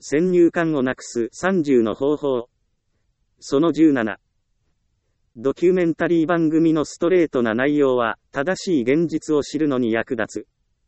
先入観をなくす30の方法。その17。ドキュメンタリー番組のストレートな内容は、正しい現実を知るのに役立つ。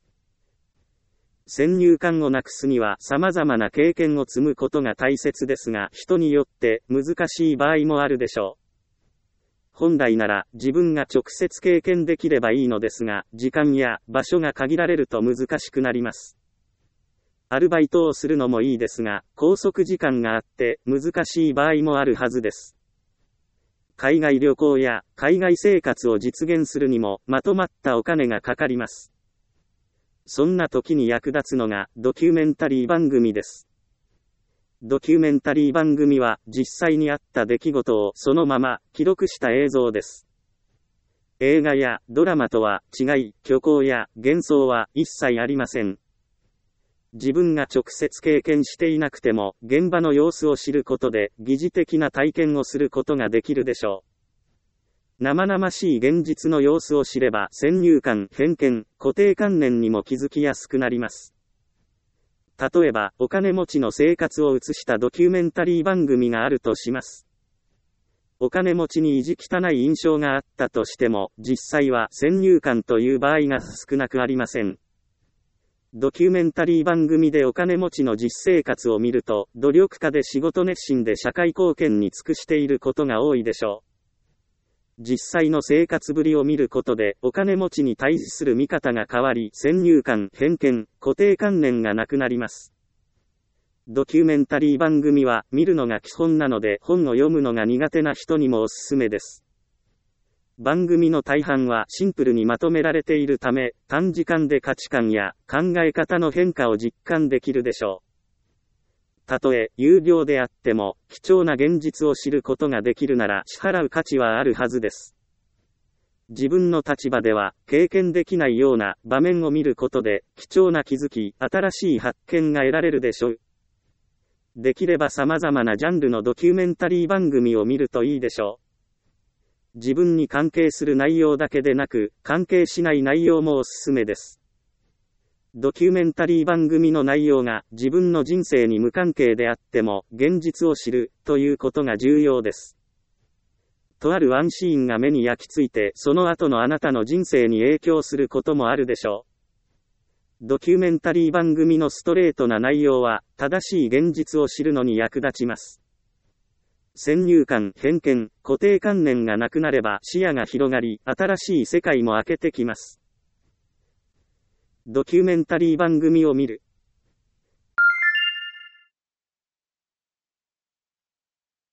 先入観をなくすには様々な経験を積むことが大切ですが、人によって難しい場合もあるでしょう。本来なら自分が直接経験できればいいのですが、時間や場所が限られると難しくなります。アルバイトをするのもいいですが、拘束時間があって難しい場合もあるはずです。海外旅行や海外生活を実現するにもまとまったお金がかかります。そんな時に役立つのがドキュメンタリー番組です。ドキュメンタリー番組は実際にあった出来事をそのまま記録した映像です。映画やドラマとは違い、虚構や幻想は一切ありません。自分が直接経験していなくても、現場の様子を知ることで、疑似的な体験をすることができるでしょう。生々しい現実の様子を知れば、先入観、偏見、固定観念にも気づきやすくなります。例えば、お金持ちの生活を映したドキュメンタリー番組があるとします。お金持ちに意地汚い印象があったとしても、実際は先入観という場合が少なくありません。ドキュメンタリー番組でお金持ちの実生活を見ると、努力家で仕事熱心で社会貢献に尽くしていることが多いでしょう。実際の生活ぶりを見ることで、お金持ちに対する見方が変わり、先入観、偏見、固定観念がなくなります。ドキュメンタリー番組は見るのが基本なので、本を読むのが苦手な人にもおすすめです。番組の大半はシンプルにまとめられているため、短時間で価値観や考え方の変化を実感できるでしょう。たとえ有料であっても、貴重な現実を知ることができるなら支払う価値はあるはずです。自分の立場では経験できないような場面を見ることで、貴重な気づき、新しい発見が得られるでしょう。できれば様々なジャンルのドキュメンタリー番組を見るといいでしょう。自分に関係する内容だけでなく、関係しない内容もおすすめです。ドキュメンタリー番組の内容が自分の人生に無関係であっても、現実を知るということが重要です。とあるワンシーンが目に焼き付いて、その後のあなたの人生に影響することもあるでしょう。ドキュメンタリー番組のストレートな内容は、正しい現実を知るのに役立ちます。先入観、偏見、固定観念がなくなれば視野が広がり、新しい世界も開けてきます。ドキュメンタリー番組を見る。